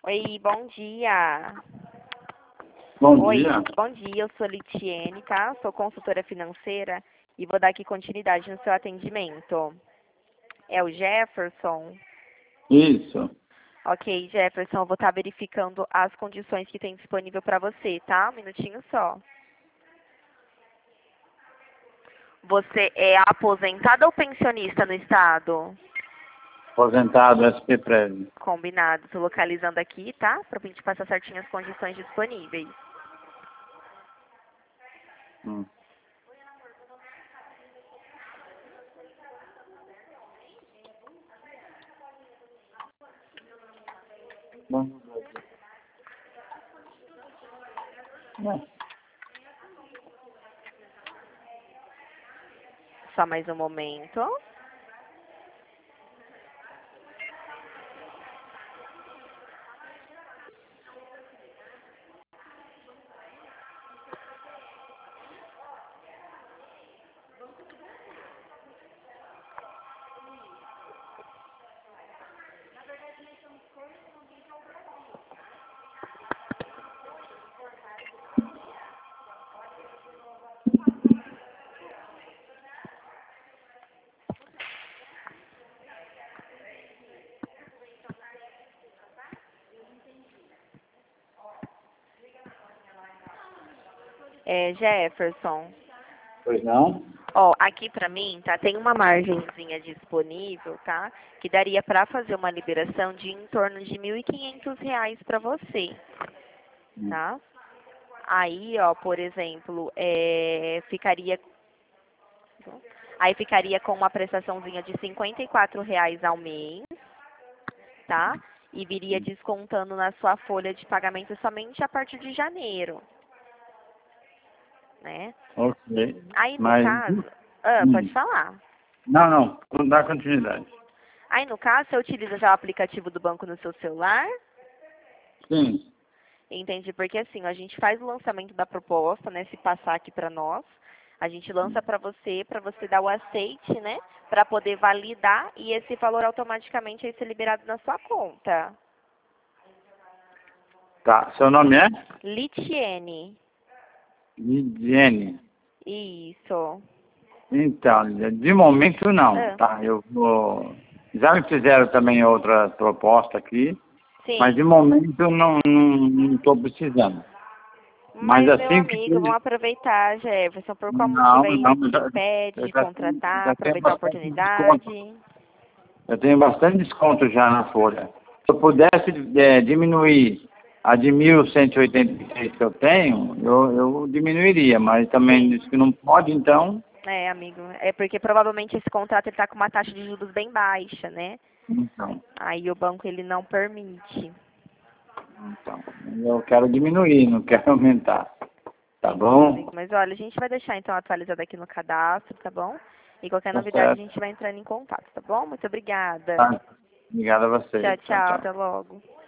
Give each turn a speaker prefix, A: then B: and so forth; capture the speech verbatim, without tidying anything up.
A: Oi, bom dia.
B: Bom
A: Oi,
B: dia.
A: bom dia, eu sou Litiene, tá? Sou consultora financeira e vou dar aqui continuidade no seu atendimento. É o Jefferson?
B: Isso.
A: Ok, Jefferson, eu vou estar verificando as condições que tem disponível para você, tá? Um minutinho só. Você é aposentado ou pensionista no estado?
B: Aposentado S P Prévio.
A: Combinado. Estou localizando aqui, tá? Para a gente passar certinho as condições disponíveis.
B: Hum. Bom. Não.
A: Só mais um momento. É, Jefferson.
B: Pois não?
A: Ó, aqui pra mim, tá? Tem uma margenzinha disponível, tá? Que daria pra fazer uma liberação de em torno de mil e quinhentos reais pra você,
B: Hum.
A: tá? Aí, ó, por exemplo, é, ficaria, aí ficaria com uma prestaçãozinha de cinquenta e quatro reais ao mês, tá? E viria descontando na sua folha de pagamento somente a partir de janeiro, né?
B: Ok.
A: Aí, no
B: Mas.
A: caso, ah, pode
B: Hum.
A: falar.
B: Não, não. Não dá continuidade.
A: Aí, no caso, você utiliza já o aplicativo do banco no seu celular?
B: Sim.
A: Entendi, porque assim, a gente faz o lançamento da proposta, né, se passar aqui para nós, a gente lança para você, para você dar o aceite, né, para poder validar e esse valor automaticamente vai ser liberado na sua conta.
B: Tá. Seu nome é?
A: Litiene.
B: Lidiane.
A: Isso.
B: Então, de momento não,
A: Ah,
B: tá? Eu vou. Já me fizeram também outra proposta aqui, mas de
A: sim.
B: momento eu não não estou precisando. Mas
A: Mas, meu
B: assim que
A: amigo, vamos aproveitar, Jefferson, por qual
B: não,
A: motivo é isso
B: não,
A: que
B: eu
A: te
B: já,
A: impede
B: eu
A: de
B: já tenho,
A: contratar,
B: já tenho
A: aproveitar a
B: bastante desconto.
A: oportunidade?
B: Eu tenho bastante desconto já na folha. Se eu pudesse é, diminuir a de mil cento e oitenta e seis que eu tenho, eu, eu diminuiria, mas também
A: Sim.
B: disse que não pode, então.
A: É, amigo, é porque provavelmente esse contrato ele tá com uma taxa de juros bem baixa, né?
B: Então,
A: Aí o banco ele não permite.
B: então, eu quero diminuir, não quero aumentar. Tá
A: Entendi, amigo.
B: bom?
A: Mas olha, a gente vai deixar então atualizado aqui no cadastro, tá bom? E qualquer
B: Tá
A: novidade a
B: certo.
A: gente vai entrando em contato, tá bom? Muito obrigada.
B: Tá. Obrigado a você.
A: Tchau,
B: Tchau,
A: tchau,
B: tchau.
A: até logo.